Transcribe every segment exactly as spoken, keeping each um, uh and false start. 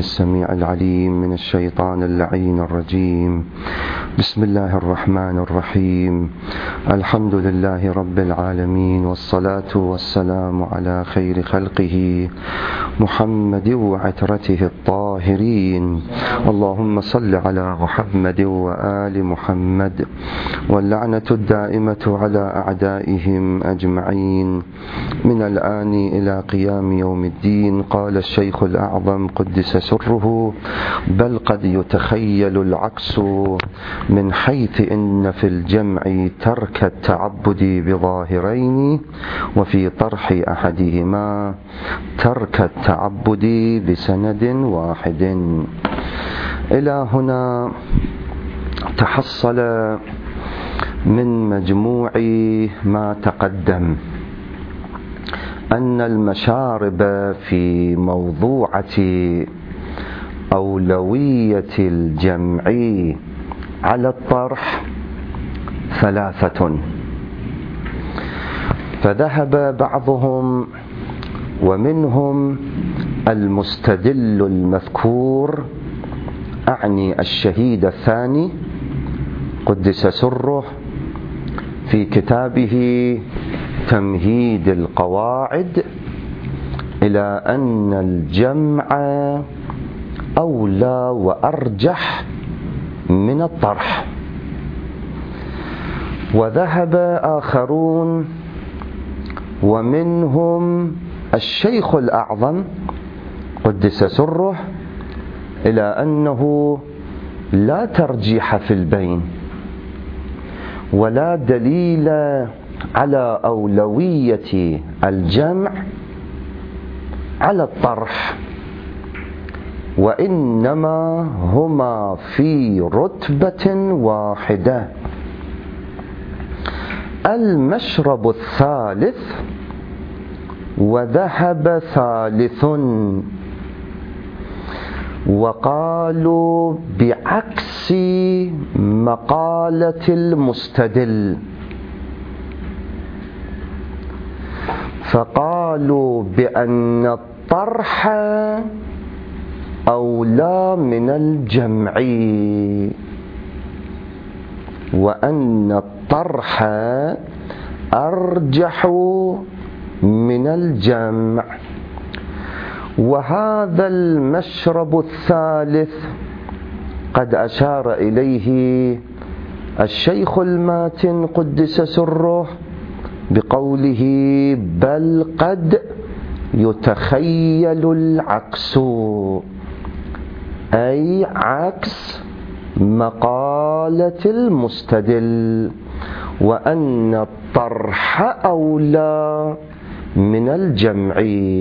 السميع العليم من الشيطان اللعين الرجيم. بسم الله الرحمن الرحيم. الحمد لله رب العالمين، والصلاة والسلام على خير خلقه محمد وعترته الطاهرين. اللهم صل على محمد وآل محمد، واللعنة الدائمة على أعدائهم أجمعين من الآن إلى قيام يوم الدين. قال الشيخ الأعظم قدس سره: بل قد يتخيل العكس، من حيث إن في الجمع ترك التعبد بظاهرين، وفي طرح أحدهما ترك التعبد بسند واحد. إلى هنا تحصل من مجموع ما تقدم أن المشارب في موضوعة أولوية الجمع على الطرح ثلاثة، فذهب بعضهم ومنهم المستدل المذكور، أعني الشهيد الثاني قدس سره في كتابه تمهيد القواعد، إلى أن الجمع أولى وأرجح من الطرح. وذهب آخرون ومنهم الشيخ الأعظم قدس سره إلى أنه لا ترجيح في البين، ولا دليل على أولوية الجمع على الطرح، وإنما هما في رتبة واحدة. المشرب الثالث وذهب ثالث، وقالوا بعكس مقالة المستدل، فقالوا بأن الطرح أولى من الجمع، وأن الطرح أرجح من الجمع. وهذا المشرب الثالث قد أشار إليه الشيخ الماتن قدس سره بقوله: بل قد يتخيل العكس، أي عكس مقالة المستدل، وأن الطرح أولى من الجمع.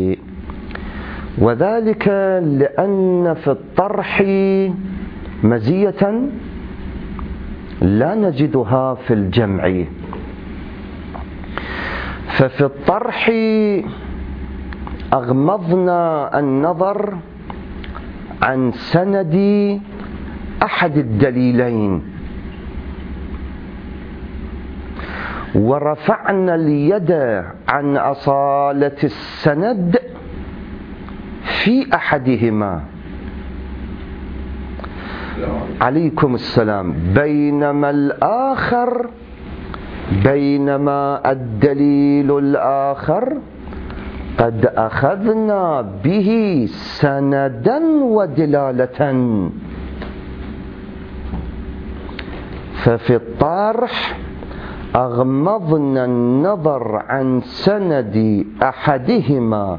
وذلك لأن في الطرح مزية لا نجدها في الجمع. ففي الطرح أغمضنا النظر عن سند أحد الدليلين، ورفعنا اليد عن أصالة السند في أحدهما، عليكم السلام، بينما الآخر بينما الدليل الآخر قد أخذنا به سندا ودلالة. ففي الطرح أغمضنا النظر عن سند أحدهما،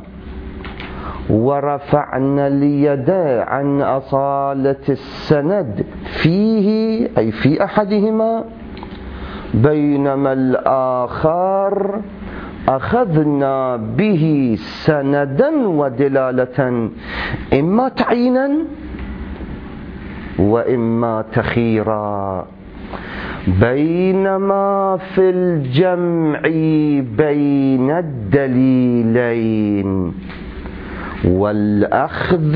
ورفعنا اليد عن أصالة السند فيه، أي في أحدهما، بينما الآخر أخذنا به سندا ودلالة، إما تعيينا وإما تخييرا. بينما في الجمع بين الدليلين والأخذ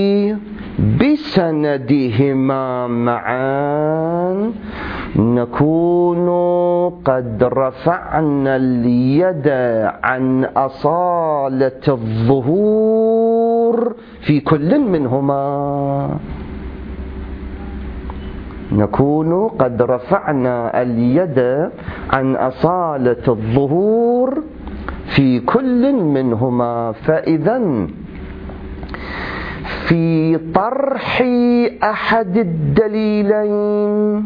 بسندهما معا نكون قد رفعنا اليد عن أصالة الظهور الظهور في كل منهما. نكون قد رفعنا اليد عن أصالة الظهور في كل منهما. فإذا في طرح أحد الدليلين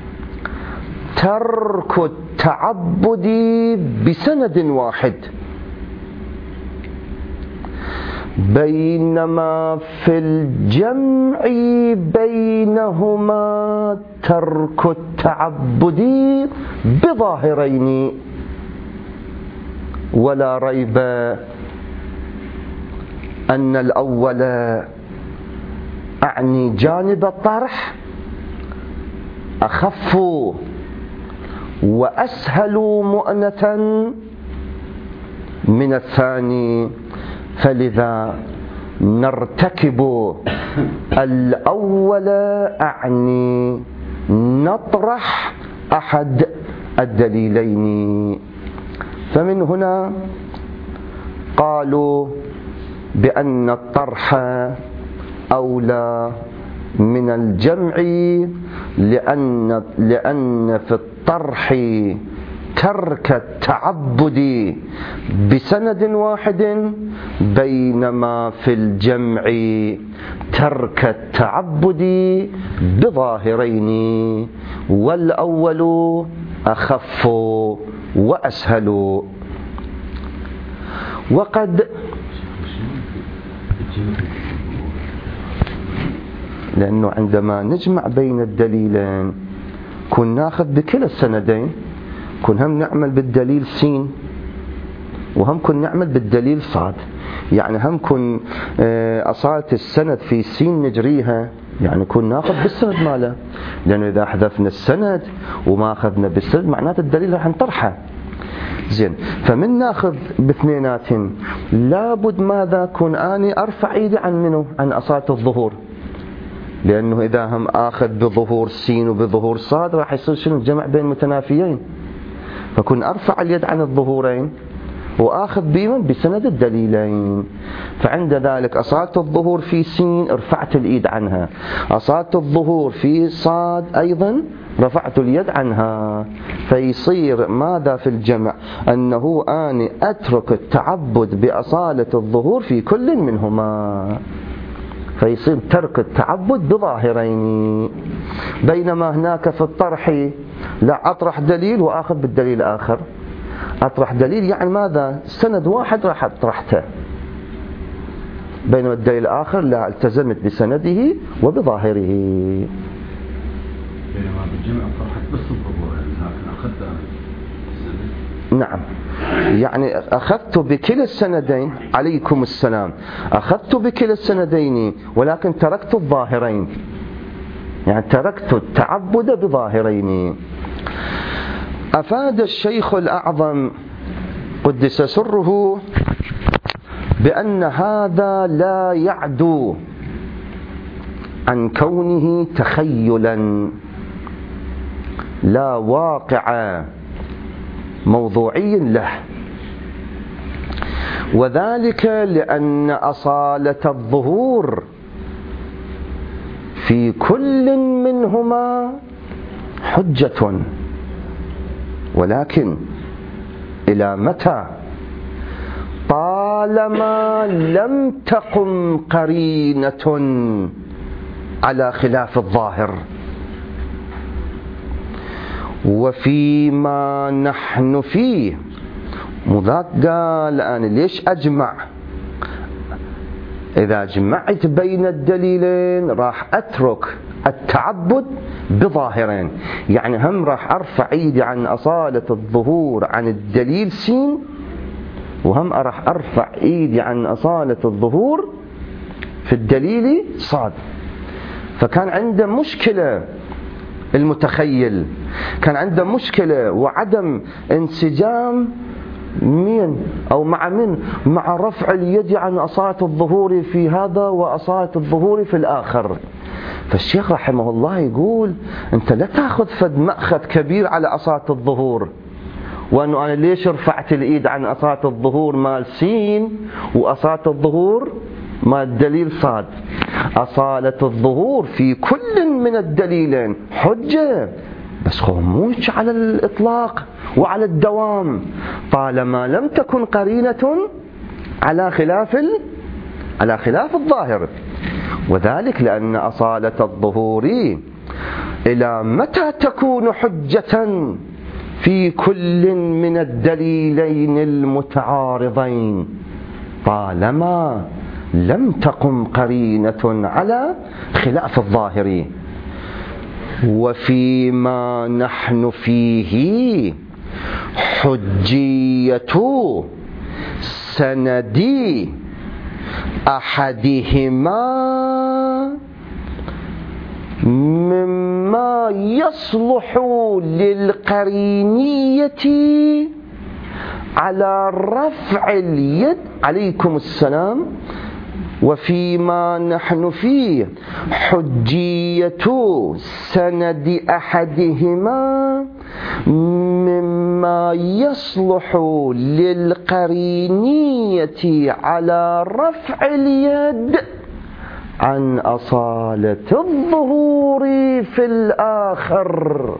ترك التعبد بسند واحد، بينما في الجمع بينهما ترك التعبد بظاهرين. ولا ريب أن الأول أعني جانب الطرح أخف وأسهل مؤنة من الثاني، فلذا نرتكب الأول أعني نطرح أحد الدليلين. فمن هنا قالوا بأن الطرح أولى من الجمع، لأن لأن في الطرح ترك التعبد بسند واحد، بينما في الجمع ترك التعبد بظاهرين، والأول أخف وأسهل. وقد لأنه عندما نجمع بين الدليلين كن ناخذ بكلا السندين، كن هم نعمل بالدليل سين وهم كن نعمل بالدليل صاد. يعني هم كن أصالة السند في سين نجريها، يعني كن ناخذ بالسند ماله، لأنه إذا حذفنا السند وما أخذنا بالسند معناته الدليل راح نطرحه. زين، فمن ناخذ باثنينات لابد ماذا كن أني أرفع إيدي عن منه عن أصالة الظهور، لأنه إذا هم آخذ بظهور سين وبظهور صاد راح يصير شنو الجمع بين متنافيين، فكن أرفع اليد عن الظهورين وآخذ بيمن بسند الدليلين. فعند ذلك أصالة الظهور في سين رفعت اليد عنها، أصالة الظهور في صاد أيضا رفعت اليد عنها. فيصير ماذا في الجمع أنه أني أترك التعبد بأصالة الظهور في كل منهما، فيصير ترك التعبد بظاهرين. بينما هناك في الطرح لا، أطرح دليل وآخذ بالدليل آخر. أطرح دليل يعني ماذا؟ سند واحد راح أطرحته، بينما الدليل الآخر لا، التزمت بسنده وبظاهره. بينما بالجمع طرحت بس الظهور، لكن أخذت نعم، يعني أخذت بكلا السندين، عليكم السلام، أخذت بكلا السندين ولكن تركت الظاهرين، يعني تركت التعبد بظاهرين. أفاد الشيخ الأعظم قدس سره بأن هذا لا يعدو عن كونه تخيلا لا واقع موضوعي له، وذلك لأن أصالة الظهور في كل منهما حجة، ولكن إلى متى؟ طالما لم تقم قرينة على خلاف الظاهر. وفيما نحن فيه مذاك قال أنا ليش أجمع؟ إذا جمعت بين الدليلين راح أترك التعبد بظاهرين، يعني هم راح أرفع إيدي عن أصالة الظهور عن الدليل سين، وهم راح أرفع إيدي عن أصالة الظهور في الدليل صاد. فكان عنده مشكلة المتخيل، كان عنده مشكلة وعدم انسجام مين أو مع من مع رفع اليد عن أصالة الظهور في هذا وأصالة الظهور في الآخر. فالشيخ رحمه الله يقول أنت لا تأخذ فد مأخذ كبير على أصالة الظهور، وأنه أنا ليش رفعت الإيد عن أصالة الظهور مال سين وأصالة الظهور ما الدليل صاد. أصالة الظهور في كل من الدليلين حجة، بس هو مش على الإطلاق وعلى الدوام، طالما لم تكن قرينة على خلاف على خلاف الظاهر. وذلك لأن أصالة الظهور إلى متى تكون حجة في كل من الدليلين المتعارضين؟ طالما لم تقم قرينة على خلاف الظاهر. وفيما نحن فيه حجية سند أحدهما مما يصلح للقرينية على رفع اليد. عليكم السلام. وفيما نحن فيه حجية سند أحدهما مما يصلح للقرينية على رفع اليد عن أصالة الظهور في الآخر.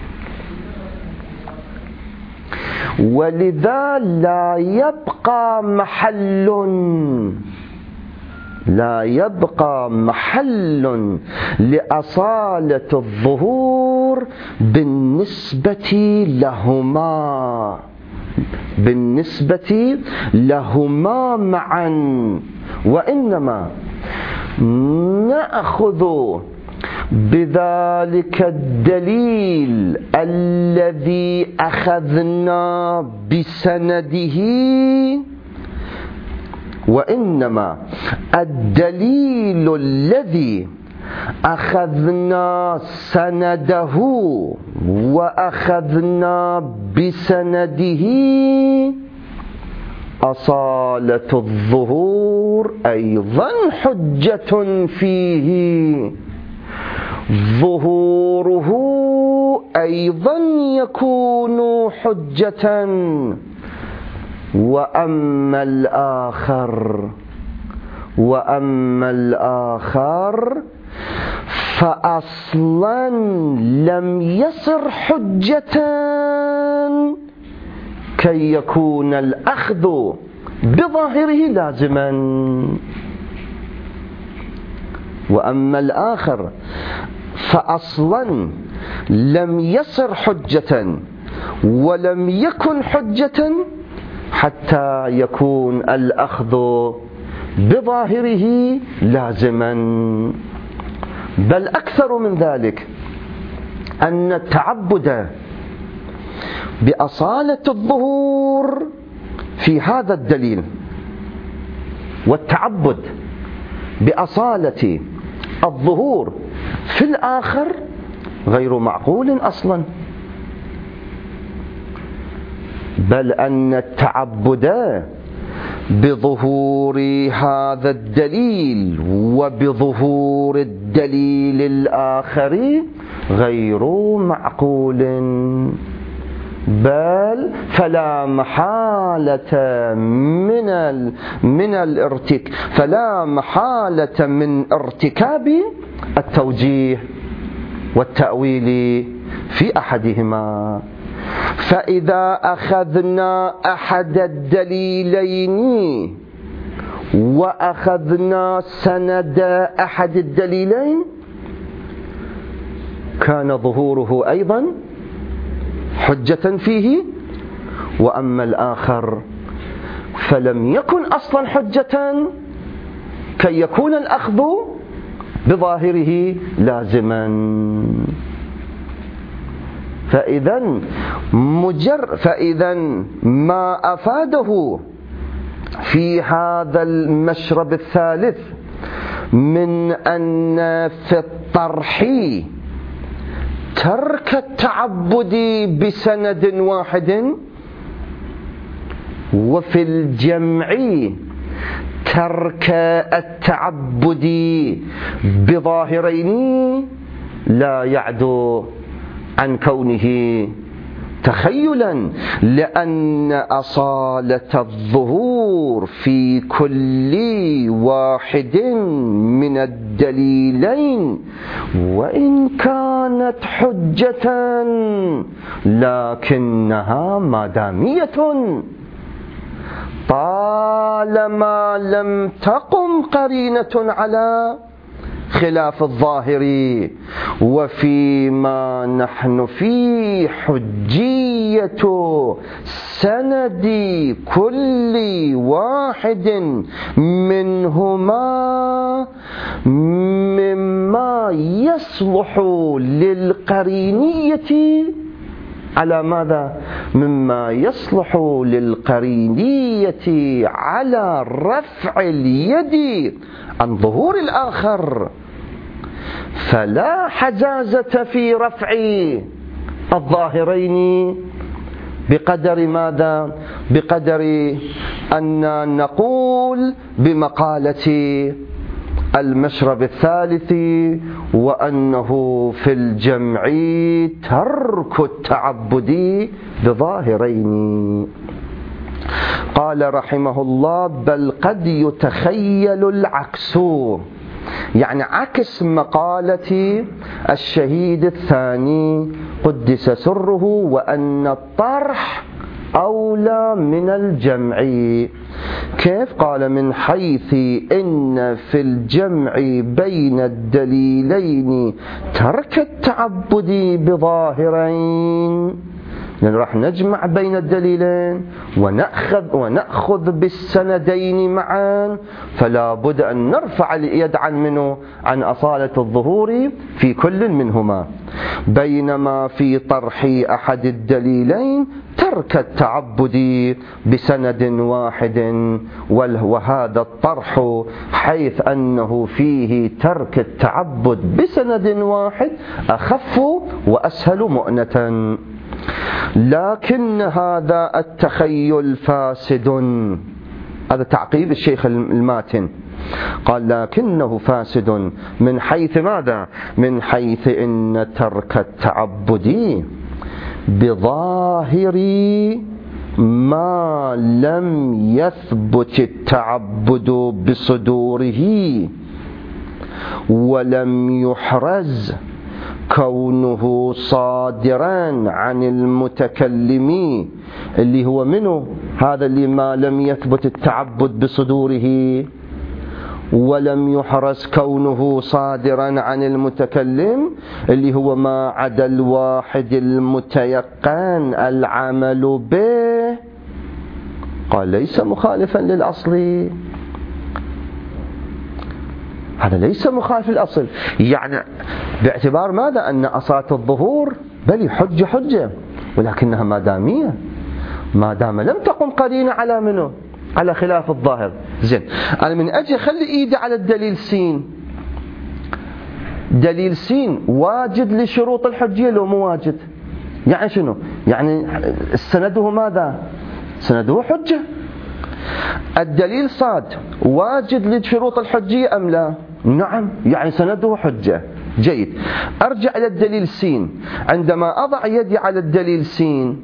ولذا لا يبقى محل لا يبقى محل لأصالة الظهور بالنسبة لهما بالنسبة لهما معا، وإنما نأخذ بذلك الدليل الذي أخذنا بسنده وإنما الدليل الذي أخذنا سنده وأخذنا بسنده أصالة الظهور أيضا حجة فيه، ظهوره أيضا يكون حجة. وأما الآخر وأما الآخر فأصلا لم يصر حجة كي يكون الأخذ بظاهره لازما. وأما الآخر فأصلا لم يصر حجة ولم يكن حجة حتى يكون الأخذ بظاهره لازما. بل أكثر من ذلك، أن التعبد بأصالة الظهور في هذا الدليل والتعبد بأصالة الظهور في الآخر غير معقول أصلا. بل أن التعبد بظهور هذا الدليل وبظهور الدليل الآخر غير معقول. بل فلا محالة من ال من الارتك فلا محالة من ارتكاب التوجيه والتأويل في أحدهما. فإذا أخذنا أحد الدليلين وأخذنا سند أحد الدليلين كان ظهوره أيضا حجة فيه، وأما الآخر فلم يكن أصلا حجة كي يكون الأخذ بظاهره لازما. فإذا مجر فإذا ما أفاده في هذا المشرب الثالث من أن في الطرح ترك التعبد بسند واحد وفي الجمع ترك التعبد بظاهرين لا يعدو عن كونه تخيلا، لأن أصالة الظهور الظهور في كل واحد من الدليلين وإن كانت حجة لكنها مادامية طالما لم تقم قرينة على خلاف الظاهر. وفيما نحن في حجية سند كل واحد منهما مما يصلح للقرينية على ماذا؟ مما يصلح للقرينية على رفع اليد عن ظهور الآخر، فلا حجازة في رفع الظاهرين بقدر ماذا؟ بقدر أن نقول بمقالة المشرب الثالث وأنه في الجمع ترك التعبد بظاهرين. قال رحمه الله: بل قد يتخيل العكس، يعني عكس مقالة الشهيد الثاني قدس سره، وأن الطرح أولى من الجمع. كيف؟ قال: من حيث إن في الجمع بين الدليلين ترك التعبد بظاهرين، يعني راح نجمع بين الدليلين ونأخذ, ونأخذ بالسندين معا، فلا بد أن نرفع اليد عن منه عن أصالة الظهور في كل منهما، بينما في طرح أحد الدليلين ترك التعبد بسند واحد، وهذا الطرح حيث أنه فيه ترك التعبد بسند واحد أخف وأسهل مؤنة. لكن هذا التخيل فاسد. هذا تعقيب الشيخ الماتن، قال: لكنه فاسد من حيث ماذا؟ من حيث إن ترك التعبد بظاهر ما لم يثبت التعبد بصدوره ولم يحرز كونه صادرا عن المتكلم، اللي هو منه هذا اللي ما لم يثبت التعبد بصدوره ولم يحرز كونه صادرا عن المتكلم، اللي هو ما عدا الواحد المتيقن العمل به. قال: ليس مخالفا للأصل. هذا ليس مخالف للأصل، يعني باعتبار ماذا؟ أن أصالة الظهور بل حجة حجة، ولكنها مادامية، ما دام لم تقم قرينة على منه؟ على خلاف الظاهر. زين، أنا من أجل خلي إيدي على الدليل سين. دليل سين واجد لشروط الحجية لو مو واجد؟ يعني شنو؟ يعني سنده ماذا؟ سنده حجة. الدليل صاد واجد لشروط الحجية أم لا؟ نعم، يعني سنده حجة. جيد، أرجع إلى الدليل سين. عندما أضع يدي على الدليل سين،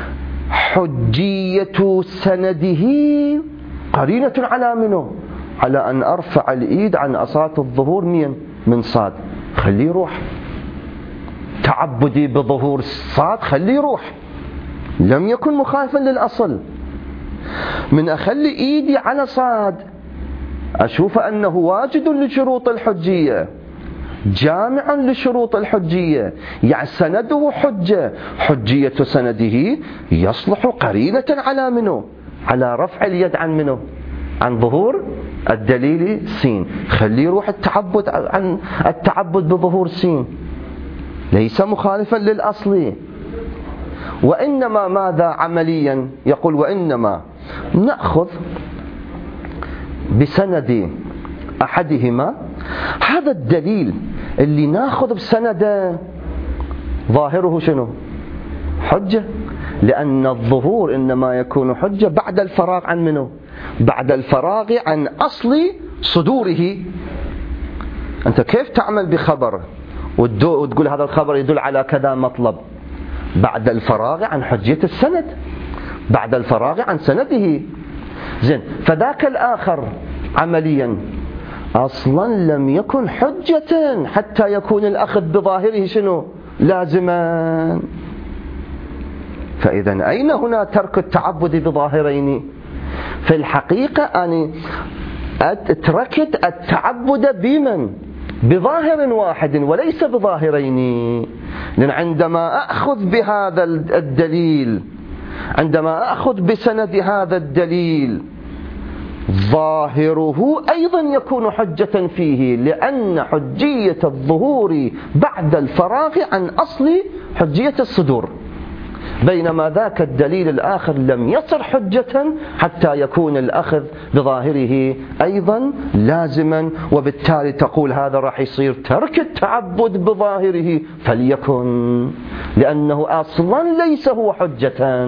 حجية سنده قرينة على منه؟ على أن أرفع الإيد عن أصالة الظهور مين؟ من صاد، خليه يروح. تعبدي بظهور صاد خليه يروح، لم يكن مخالفا للأصل. من أخلي إيدي على صاد أشوف أنه واجد لشروط الحجية، جامعا لشروط الحجية، يعني سنده حجة. حجية سنده يصلح قرينة على منه؟ على رفع اليد عن منه؟ عن ظهور الدليل سين، خليه يروح التعبد عن التعبد بظهور سين، ليس مخالفا للأصل. وإنما ماذا عمليا؟ يقول: وإنما نأخذ بسند أحدهما. هذا الدليل اللي ناخذ بسنده ظاهره شنو؟ حجة، لأن الظهور إنما يكون حجة بعد الفراغ عن منه؟ بعد الفراغ عن أصل صدوره. أنت كيف تعمل بخبر وتقول هذا الخبر يدل على كذا مطلب؟ بعد الفراغ عن حجية السند، بعد الفراغ عن سنده. زين، فذاك الآخر عمليا أصلا لم يكن حجة حتى يكون الأخذ بظاهره شنو؟ لازما. فإذا أين هنا ترك التعبد بظاهرين؟ في الحقيقة أنا تركت التعبد بمن؟ بظاهر واحد وليس بظاهرين. لأن عندما أخذ بهذا الدليل، عندما أخذ بسند هذا الدليل، ظاهره أيضا يكون حجة فيه، لأن حجية الظهور بعد الفراغ عن أصل حجية الصدور، بينما ذاك الدليل الآخر لم يصر حجة حتى يكون الأخذ بظاهره أيضا لازما، وبالتالي تقول هذا راح يصير ترك التعبد بظاهره فليكن، لأنه أصلا ليس هو حجة.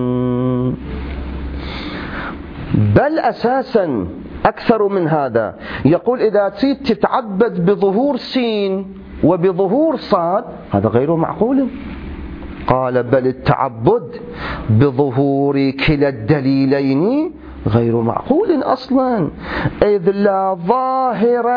بل أساسا أكثر من هذا، يقول إذا تريد تتعبد بظهور سين وبظهور صاد هذا غير معقول. قال بل التعبد بظهور كلا الدليلين غير معقول أصلا، إذ لا ظاهر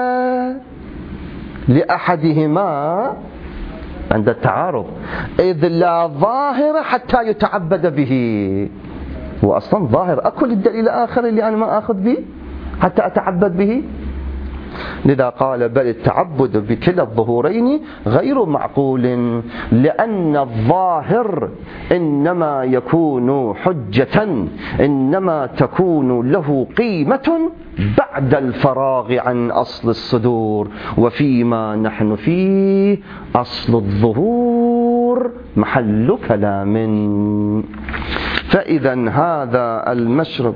لأحدهما عند التعارض، إذ لا ظاهر حتى يتعبد به. وأصلا ظاهر أكل الدليل الآخر اللي أنا ما أخذ به حتى أتعبد به. لذا قال بل التعبد بكلا الظهورين غير معقول، لأن الظاهر إنما يكون حجة، إنما تكون له قيمة بعد الفراغ عن أصل الصدور، وفيما نحن فيه أصل الظهور محل كلام. فإذا هذا المشرب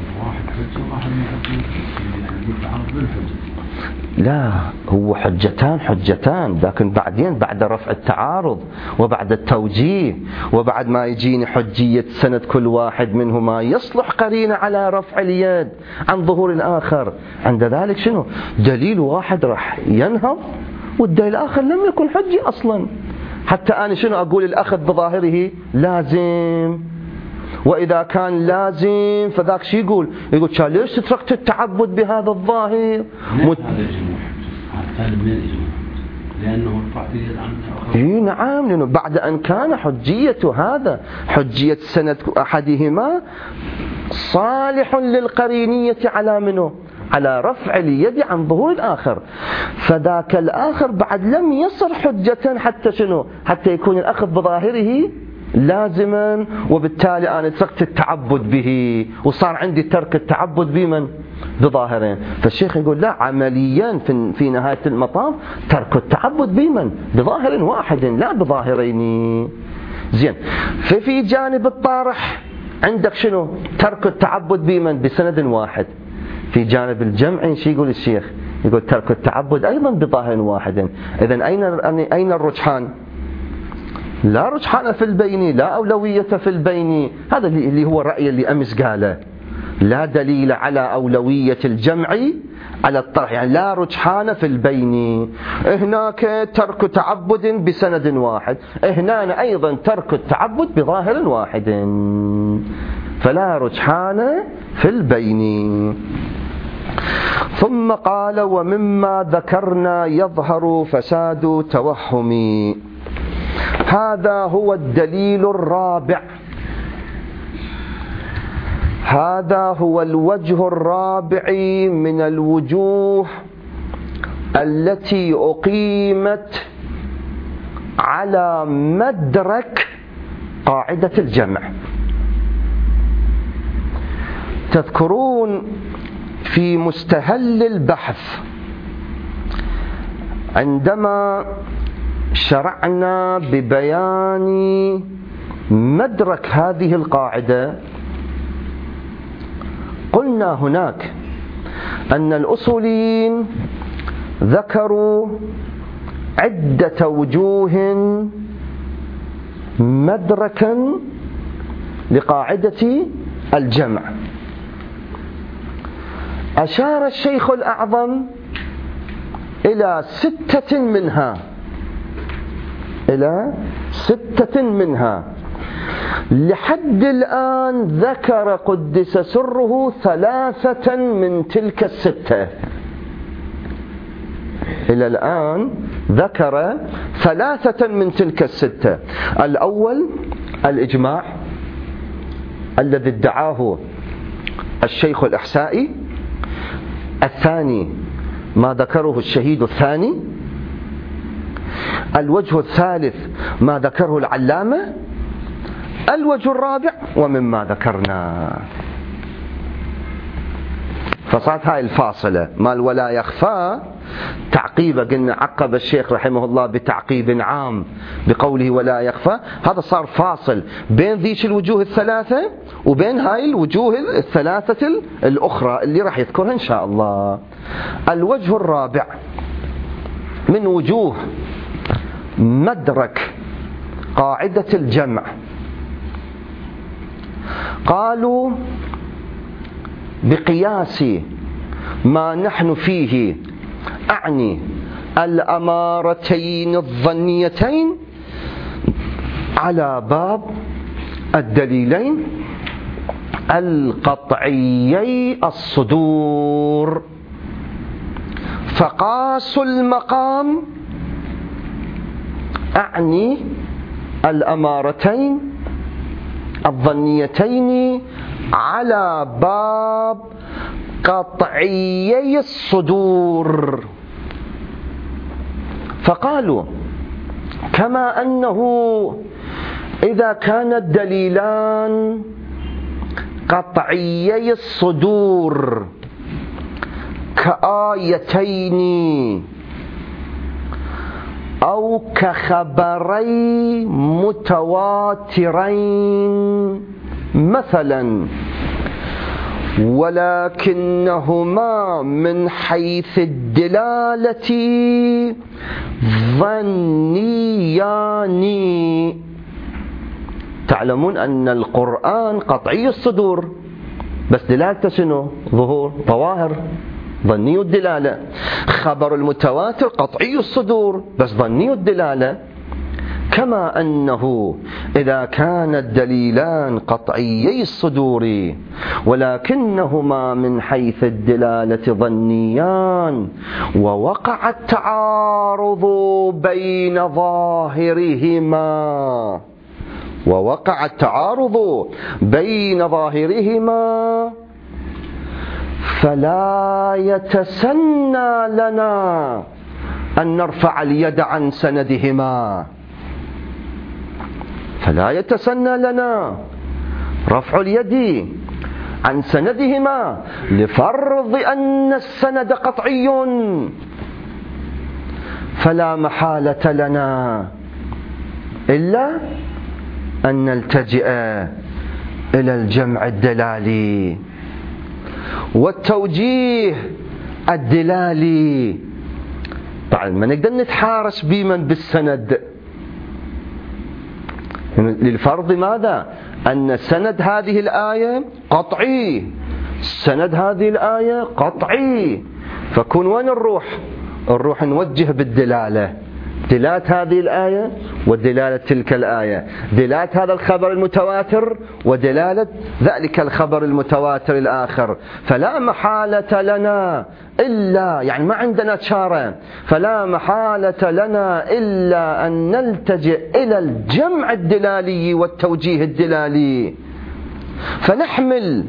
لا هو حجتان حجتان، لكن بعدين بعد رفع التعارض وبعد التوجيه وبعد ما يجيني حجية سند كل واحد منهما يصلح قرينة على رفع اليد عن ظهور الآخر، عند ذلك شنو؟ دليل واحد راح ينهض والدليل الآخر لم يكن حجي أصلا، حتى أنا شنو أقول الأخذ بظاهره لازم. وإذا كان لازم فذاك شي يقول يقول ليش تركت التعبد بهذا الظاهر؟ مت... هذا من الإجماع لأنه التعبير عنه. إيه نعم، لأنه بعد أن كان حجية هذا حجية سند أحدهما صالح للقرينية على منه؟ على رفع اليد عن ظهور الآخر، فذاك الآخر بعد لم يصر حجة حتى شنو؟ حتى يكون الأخذ بظاهره لازما، وبالتالي أنا تركت التعبد به وصار عندي ترك التعبد بمن؟ بظاهرين. فالشيخ يقول لا، عمليا في نهاية المطاف ترك التعبد بمن؟ بظاهر واحد لا بظاهرين. زين، ففي جانب الطارح عندك شنو؟ ترك التعبد بمن؟ بسند واحد. في جانب الجمع شو يقول الشيخ؟ يقول ترك التعبد أيضا بظاهر واحد. إذن أين أين الرجحان؟ لا رجحان في البين، لا أولوية في البين. هذا اللي هو الرأي اللي أمس قاله، لا دليل على أولوية الجمع على الطرح، يعني لا رجحان في البين. هناك ترك تعبد بسند واحد، هنا أيضا ترك التعبد بظاهر واحد، فلا رجحان في البين. ثم قال ومما ذكرنا يظهر فساد توهمي. هذا هو الدليل الرابع، هذا هو الوجه الرابع من الوجوه التي أقيمت على مدرك قاعدة الجمع. تذكرون في مستهل البحث عندما شرعنا ببيان مدرك هذه القاعدة قلنا هناك أن الأصوليين ذكروا عدة وجوه مدركا لقاعدة الجمع. أشار الشيخ الأعظم إلى ستة منها، إلى ستة منها. لحد الآن ذكر قدس سره ثلاثة من تلك الستة. إلى الآن ذكر ثلاثة من تلك الستة. الأول الإجماع الذي ادعاه الشيخ الإحسائي. الثاني ما ذكره الشهيد الثاني. الوجه الثالث ما ذكره العلامة. الوجه الرابع ومما ذكرنا. فصارت هاي الفاصلة مال ولا يخفى تعقيبه. قلنا عقب الشيخ رحمه الله بتعقيب عام بقوله ولا يخفى. هذا صار فاصل بين ذيش الوجوه الثلاثة وبين هاي الوجوه الثلاثة الأخرى اللي راح يذكرها إن شاء الله. الوجه الرابع من وجوه مدرك قاعدة الجمع. قالوا بقياس ما نحن فيه، أعني الأمارتين الظنيتين على باب الدليلين القطعيي الصدور. فقاسوا المقام، أعني الأمارتين الظنيتين على باب قطعيي الصدور. فقالوا كما أنه إذا كان الدليلان قطعيي الصدور كآيتين أو كخبري متواترين مثلا، ولكنهما من حيث الدلالة ظنيان. تعلمون أن القرآن قطعي الصدور بس دلالته شنو؟ ظهور ظواهر ظني الدلالة. خبر المتواتر قطعي الصدور بس ظني الدلالة. كما أنه إذا كان الدليلان قطعيي الصدور ولكنهما من حيث الدلالة ظنيان ووقع التعارض بين ظاهرهما ووقع التعارض بين ظاهرهما فلا يتسنى لنا أن نرفع اليد عن سندهما. فلا يتسنى لنا رفع اليد عن سندهما لفرض أن السند قطعي، فلا محالة لنا إلا أن نلتجئ إلى الجمع الدلالي والتوجيه الدلالي. طبعا ما نقدر نتحارش بمن بالسند للفرض ماذا؟ أن سند هذه الآية قطعي، سند هذه الآية قطعي. فكون وين نروح؟ نروح نوجه بالدلالة، دلالة هذه الآية ودلالة تلك الآية، دلالة هذا الخبر المتواتر ودلالة ذلك الخبر المتواتر الآخر. فلا محالة لنا إلا، يعني ما عندنا شارة، فلا محالة لنا إلا أن نلتجئ إلى الجمع الدلالي والتوجيه الدلالي، فنحمل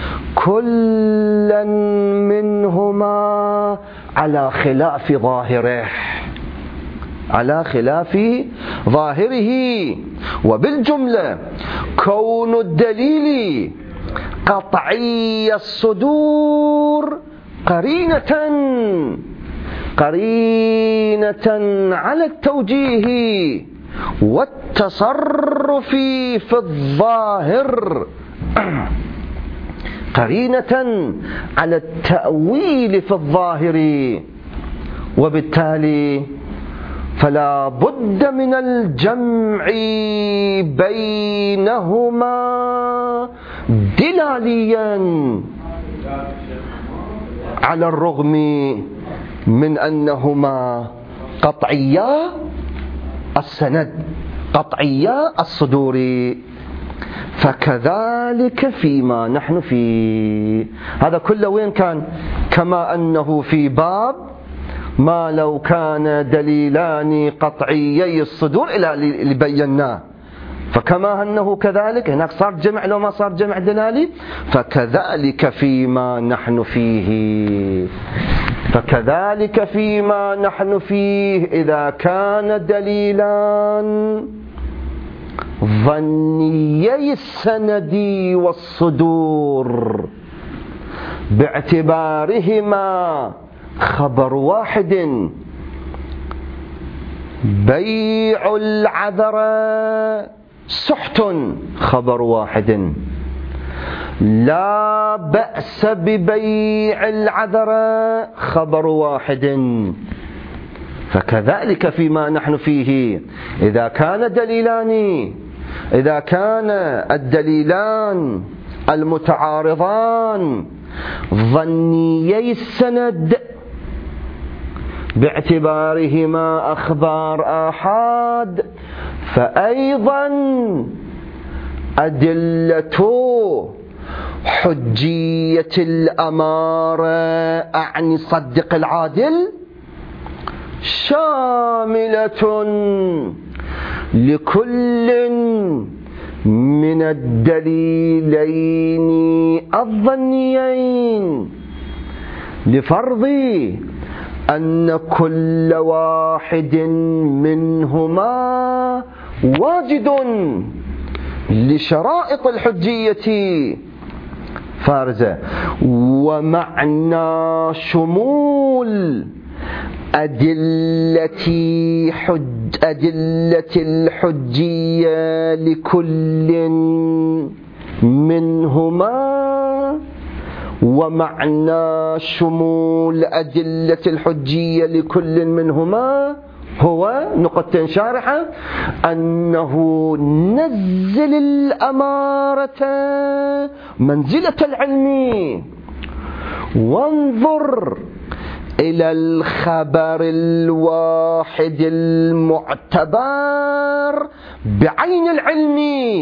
كلا منهما على خلاف ظاهره على خلاف ظاهره. وبالجملة كون الدليل قطعي الصدور قرينة قرينة على التوجيه والتصرف في الظاهر، قرينة على التأويل في الظاهر. وبالتالي فلا بد من الجمع بينهما دلاليا، على الرغم من أنهما قطعيا السند قطعيا الصدور. فكذلك فيما نحن فيه. هذا كله وين كان؟ كما أنه في باب ما لو كان دليلان قطعيي الصدور إلى اللي بيناه، فكما أنه كذلك هناك صار جمع لو ما صار جمع دلالي، فكذلك فيما نحن فيه. فكذلك فيما نحن فيه إذا كان دليلان ظنيي السند والصدور باعتبارهما خبر واحد، بيع العذراء سحت خبر واحد، لا بأس ببيع العذراء خبر واحد. فكذلك فيما نحن فيه إذا كان دليلان إذا كان الدليلان المتعارضان ظنيي السند باعتبارهما أخبار آحاد، فأيضا أدلة حجية الأمارة أعني صدق العادل شاملة لكل من الدليلين الظنيين، لفرض أن كل واحد منهما واجد لشرائط الحجية فارزة. ومعنى شمول أدلة حج أدلة الحجية لكل منهما ومعنى شمول أدلة الحجية لكل منهما هو نقطة شارحة أنه نزل الأمارة منزلة العلم، وانظر إلى الخبر الواحد المعتبر بعين العلم.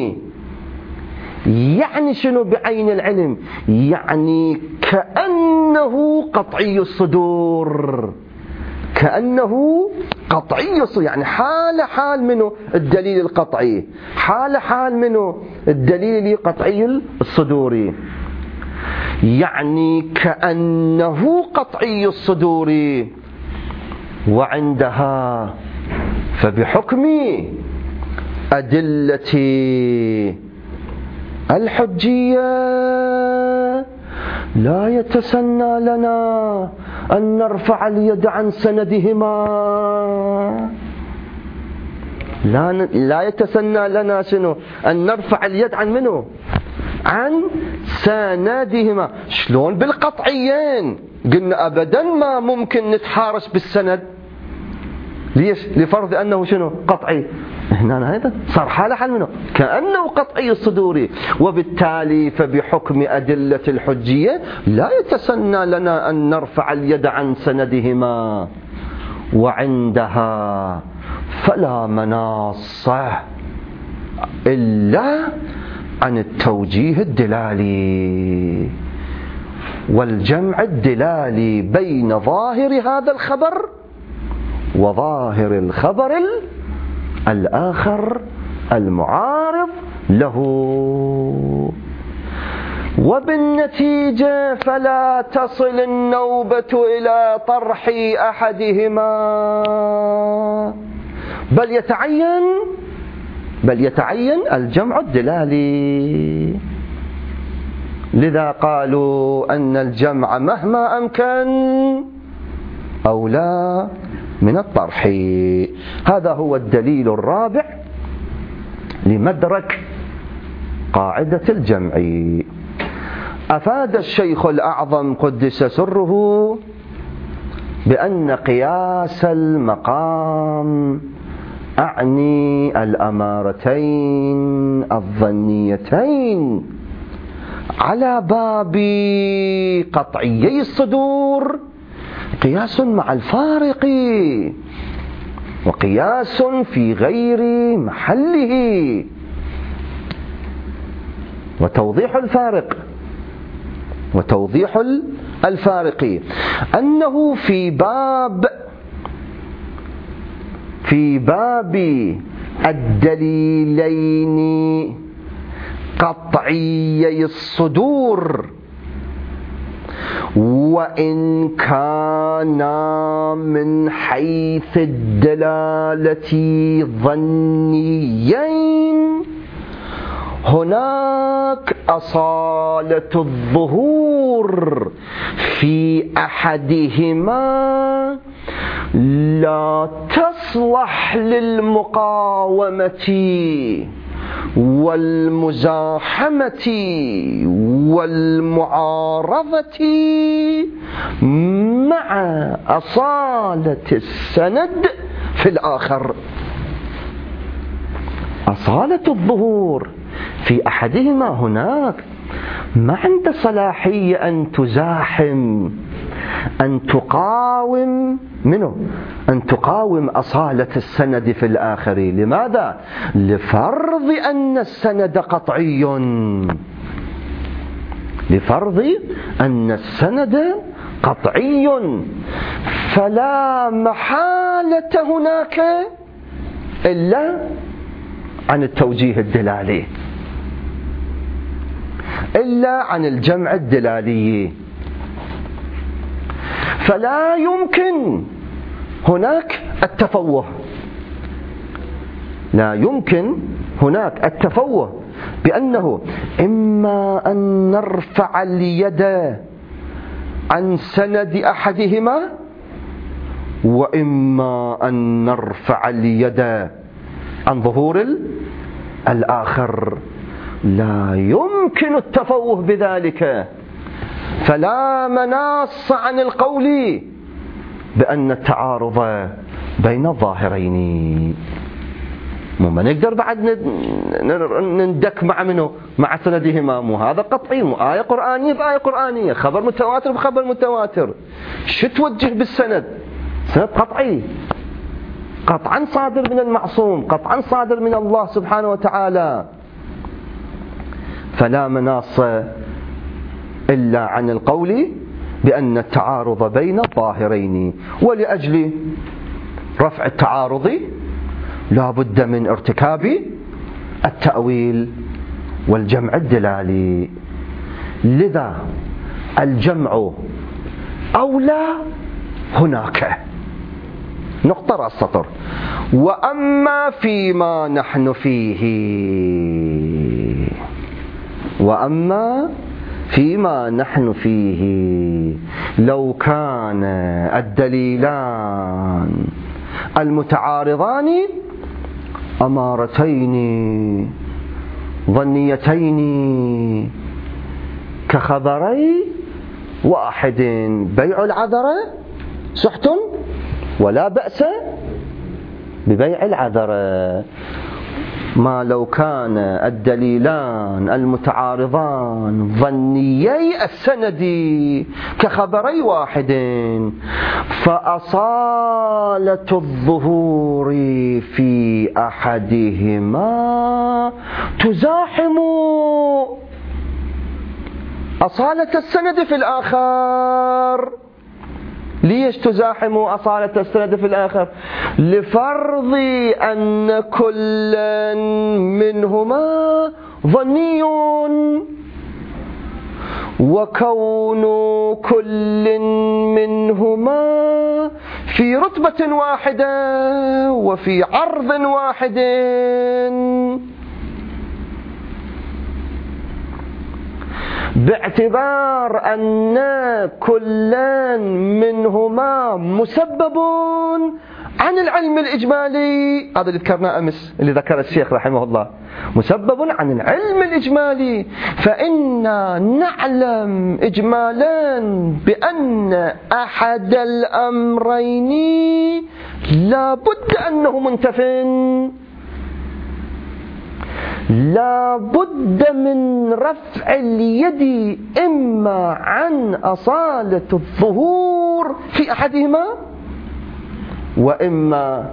يعني شنو بعين العلم؟ يعني كأنه قطعي الصدور، كأنه قطعي الصدور، يعني حال حال منه الدليل القطعي، حال حال منه الدليل قطعي الصدور، يعني كأنه قطعي الصدور. وعندها فبحكم أدلة الحجية لا يتسنى لنا أن نرفع اليد عن سندهما، لا لا يتسنى لنا شنو؟ أن نرفع اليد عن منه؟ عن سندهما. شلون بالقطعيين؟ قلنا أبدا ما ممكن نتحارش بالسند. ليش؟ لفرض أنه شنو؟ قطعي. هنا هذا صار حالة حال منه كأنه قطعي الصدور، وبالتالي فبحكم أدلة الحجية لا يتسنى لنا أن نرفع اليد عن سندهما. وعندها فلا مناص إلا عن التوجيه الدلالي والجمع الدلالي بين ظاهر هذا الخبر وظاهر الخبر الآخر المعارض له. وبالنتيجة فلا تصل النوبة إلى طرح أحدهما، بل يتعين بل يتعين الجمع الدلالي. لذا قالوا أن الجمع مهما أمكن أولى من الطرح. هذا هو الدليل الرابع لمدرك قاعدة الجمع. أفاد الشيخ الأعظم قدس سره بأن قياس المقام أعني الأمارتين الظنيتين على باب قطعيي الصدور قياس مع الفارق وقياس في غير محله. وتوضيح الفارق وتوضيح الفارق أنه في باب في باب الدليلين قطعيي الصدور وإن كانا من حيث الدلالة ظنيين، هناك أصالة الظهور في أحدهما لا تصلح للمقاومة والمزاحمة والمعارضة مع أصالة السند في الآخر. أصالة الظهور في أحدهما هناك ما عنده صلاحية أن تزاحم، أن تقاوم منه، أن تقاوم أصالة السند في الآخر. لماذا؟ لفرض أن السند قطعي، لفرض أن السند قطعي، فلا محالة هناك إلا عن التوجيه الدلالي، إلا عن الجمع الدلالي. فلا يمكن هناك التفوه، لا يمكن هناك التفوه بأنه إما أن نرفع اليد عن سند أحدهما وإما أن نرفع اليد عن ظهور الآخر. لا يمكن التفوه بذلك، فلا مناص عن القول بأن التعارض بين الظاهرين. ما نقدر بعد ندك مع منه مع سندهما، مو هذا قطعي، مو آية قرآنية بآية قرآنية، خبر متواتر بخبر متواتر، شو توجه بالسند؟ سند قطعي، قطعا صادر من المعصوم، قطعا صادر من الله سبحانه وتعالى. فلا مناص إلا عن القول بأن التعارض بين الظاهرين. ولأجل رفع التعارض لا بد من ارتكاب التأويل والجمع الدلالي. لذا الجمع أولى هناك. نقطة رأس السطر. وأما فيما نحن فيه وأما فيما نحن فيه لو كان الدليلان المتعارضان أمارتين ظنيتين كخبري واحد، بيع العذرة سحت ولا بأس ببيع العذرة. ما لو كان الدليلان المتعارضان ظنيي السند كخبري واحد، فأصالة الظهور في أحدهما تزاحم أصالة السند في الآخر. ليش تزاحم أصالة السند في الآخر؟ لفرض أن كل منهما ظني، وكون كل منهما في رتبة واحدة وفي عرض واحد. باعتبار أن كل منهما مسبب عن العلم الإجمالي، هذا اللي ذكرناه أمس، اللي ذكر الشيخ رحمه الله، مسبب عن العلم الإجمالي، فإنا نعلم إجمالا بأن أحد الأمرين لا بد أنه منتف، لا بد من رفع اليد إما عن أصالة الظهور في أحدهما وإما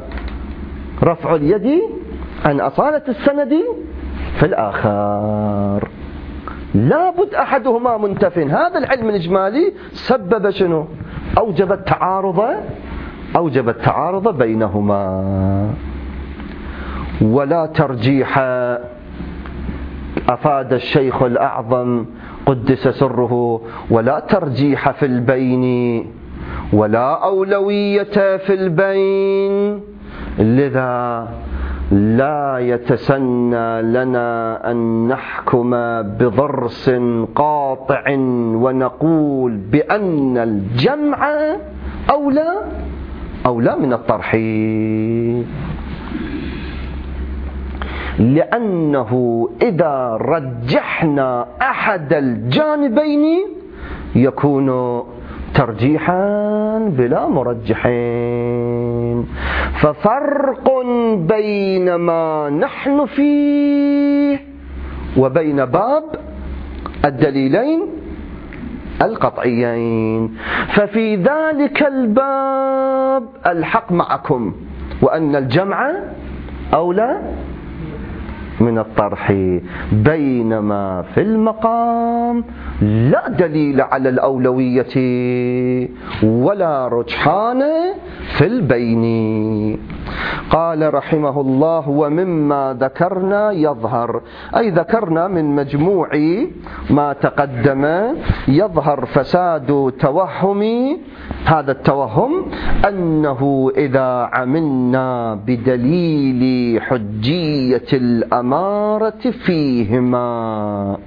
رفع اليد عن أصالة السند في الآخر. لابد أحدهما منتف. هذا العلم الإجمالي سبب شنو؟ أوجب التعارض أوجب التعارض بينهما. ولا ترجيح، أفاد الشيخ الأعظم قدس سره، ولا ترجيح في البين ولا أولوية في البين، لذا لا يتسنى لنا أن نحكم بضرس قاطع ونقول بأن الجمع أولى أولى من الطرح، لأنه إذا رجحنا أحد الجانبين يكون ترجيحا بلا مرجحين. ففرق بين ما نحن فيه وبين باب الدليلين القطعيين. ففي ذلك الباب الحق معكم وأن الجمع أولى من الطرح، بينما في المقام لا دليل على الأولوية ولا رجحان في البين. قال رحمه الله: ومما ذكرنا يظهر، أي ذكرنا من مجموع ما تقدم، يظهر فساد توهم. هذا التوهم أنه إذا عملنا بدليل حجية الأمارة فيهما،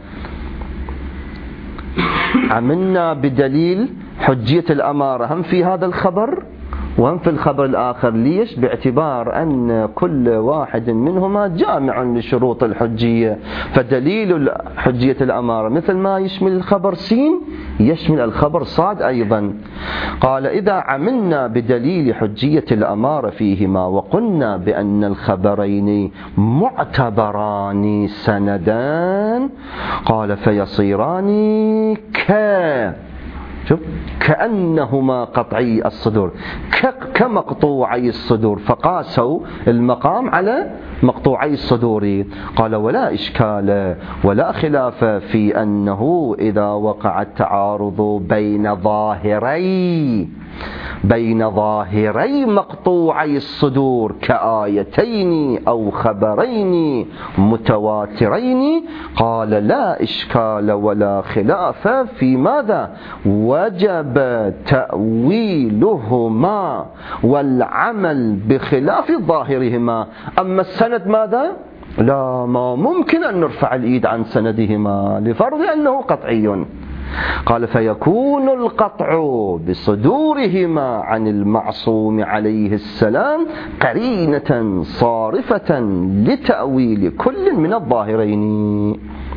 عملنا بدليل حجية الأمارة هم في هذا الخبر وهم في الخبر الآخر. ليش؟ باعتبار أن كل واحد منهما جامع لشروط الحجية، فدليل حجية الأمارة مثل ما يشمل الخبر سين يشمل الخبر صاد أيضا. قال: إذا عملنا بدليل حجية الأمارة فيهما وقلنا بأن الخبرين معتبران سندان، قال: فيصيران ك شوف كأنهما قطعي الصدور كمقطوعي الصدور، فقاسوا المقام على مقطوعي الصدور. قال: ولا إشكال ولا خلاف في أنه إذا وقع التعارض بين ظاهري بين ظاهري مقطوعي الصدور كآيتين أو خبرين متواترين، قال: لا إشكال ولا خلاف في ماذا؟ وجب تأويلهما والعمل بخلاف ظاهرهما. أما السند ماذا؟ لا، ما ممكن أن نرفع الإيد عن سندهما لفرض أنه قطعي. قال: فيكون القطع بصدورهما عن المعصوم عليه السلام قرينة صارفة لتأويل كل من الظاهرين.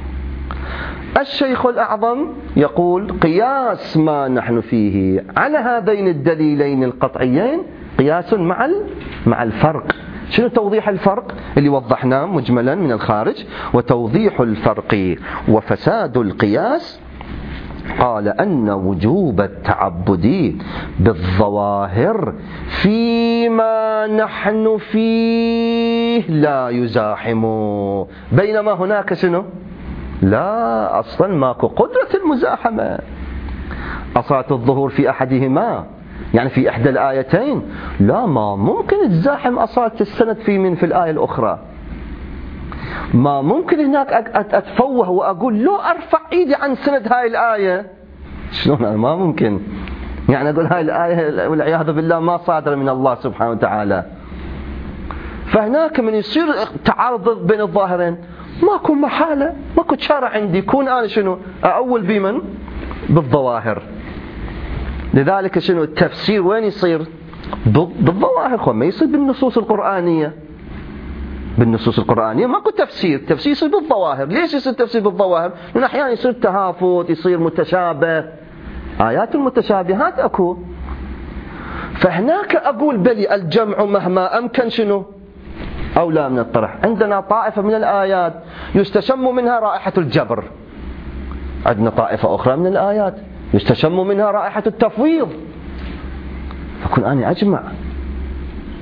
الشيخ الأعظم يقول: قياس ما نحن فيه على هذين الدليلين القطعيين قياس مع مع الفرق. شنو توضيح الفرق اللي وضحناه مجملا من الخارج؟ وتوضيح الفرق وفساد القياس، قال: أن وجوب التعبد بالظواهر فيما نحن فيه لا يزاحم، بينما هناك شنو؟ لا، أصلا ماكو قدرة المزاحمة. أصالة الظهور في أحدهما يعني في إحدى الآيتين، لا، ما ممكن تزاحم أصالة السند في من في الآية الأخرى. ما ممكن هناك أتفوه وأقول لو أرفع إيدي عن سند هاي الآية. شلون؟ ما ممكن. يعني أقول هاي الآية والعياذ بالله ما صادرة من الله سبحانه وتعالى. فهناك من يصير تعارض بين الظاهرين ماكو محالة، ماكو شارع عندي كون أنا شنو أأول بمن؟ بالظواهر. لذلك شنو التفسير وين يصير؟ بالظواهر، ما يصير بالنصوص القرآنية. بالنصوص القرآنية ماكو تفسير، تفسير يصير بالظواهر. ليش يصير تفسير بالظواهر؟ لأن أحيانا يصير تهافت، يصير متشابه، آيات المتشابهات أكو. فهناك أقول بلي الجمع مهما أمكن شنو؟ أولى من الطرح. عندنا طائفة من الآيات يستشم منها رائحة الجبر، عندنا طائفة أخرى من الآيات يستشم منها رائحة التفويض، فكن أنا أجمع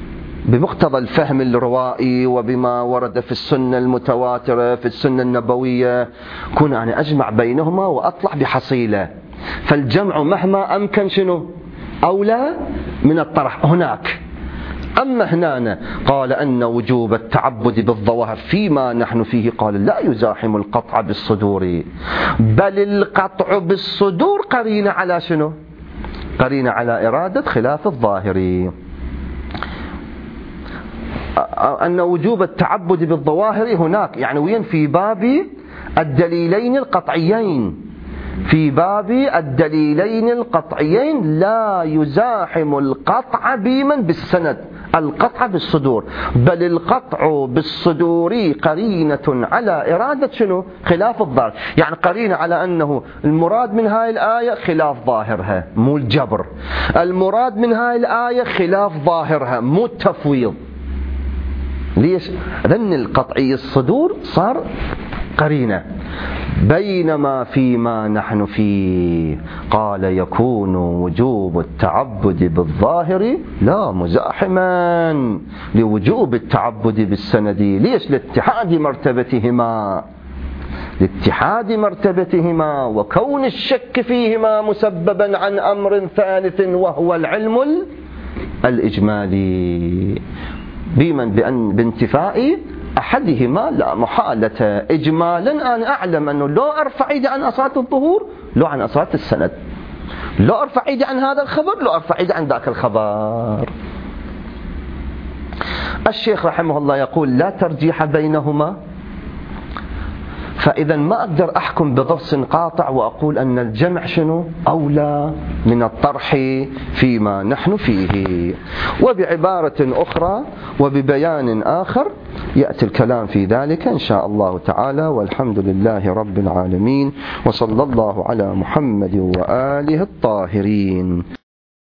بمقتضى الفهم الروائي وبما ورد في السنة المتواترة في السنة النبوية، كون أنا أجمع بينهما وأطلع بحصيلة. فالجمع مهما أمكن شنو أولى من الطرح هناك. أما هنا قال أن وجوب التعبد بالظواهر فيما نحن فيه، قال لا يزاحم القطع بالصدور، بل القطع بالصدور قرينة على شنو؟ قرينة على إرادة خلاف الظاهر. أن وجوب التعبد بالظواهر هناك يعني وين؟ في باب الدليلين القطعيين، في باب الدليلين القطعيين لا يزاحم القطع بمن؟ بالسند، القطع بالصدور، بل القطع بالصدور قرينة على إرادة شنو؟ خلاف الظاهر. يعني قرينة على أنه المراد من هاي الآية خلاف ظاهرها مو الجبر، المراد من هاي الآية خلاف ظاهرها مو التفويض. ليش؟ لأن القطعي الصدور صار قرينة. بينما فيما نحن فيه قال يكون وجوب التعبد بالظاهر لا مزاحما لوجوب التعبد بالسند. ليش؟ لاتحاد مرتبتهما، لاتحاد مرتبتهما وكون الشك فيهما مسببا عن أمر ثالث وهو العلم الإجمالي، بمن؟ بأن بانتفاء أحدهما لا محالة إجمالا. أنا أعلم أنه لو أرفع إيدي عن أصالة الظهور لو عن أصالة السند، لو أرفع إيدي عن هذا الخبر لو أرفع إيدي عن ذاك الخبر. الشيخ رحمه الله يقول لا ترجيح بينهما، فإذا ما أقدر أحكم بضرس قاطع وأقول أن الجمع شنو أولى من الطرح فيما نحن فيه. وبعبارة أخرى وببيان آخر يأتي الكلام في ذلك إن شاء الله تعالى. والحمد لله رب العالمين، وصلى الله على محمد وآله الطاهرين.